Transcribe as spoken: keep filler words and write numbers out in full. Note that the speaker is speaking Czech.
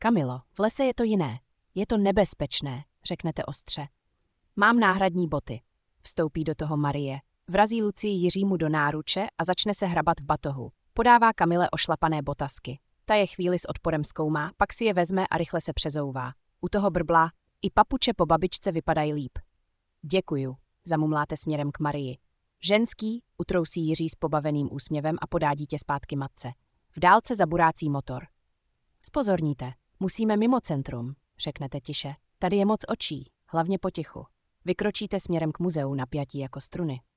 Kamilo, v lese je to jiné. Je to nebezpečné, řeknete ostře. Mám náhradní boty. Vstoupí do toho Marie. Vrazí Lucii Jiřímu do náruče a začne se hrabat v batohu. Podává Kamile ošlapané botasky. Ta je chvíli s odporem zkoumá, pak si je vezme a rychle se přezouvá. U toho brblá, i papuče po babičce vypadají líp. Děkuju, zamumláte směrem k Marii. Ženský, utrousí Jiří s pobaveným úsměvem a podá dítě zpátky matce. V dálce zaburácí motor. Spozorníte, musíme mimo centrum, řeknete tiše. Tady je moc očí, hlavně potichu. Vykročíte směrem k muzeu napjatí jako struny.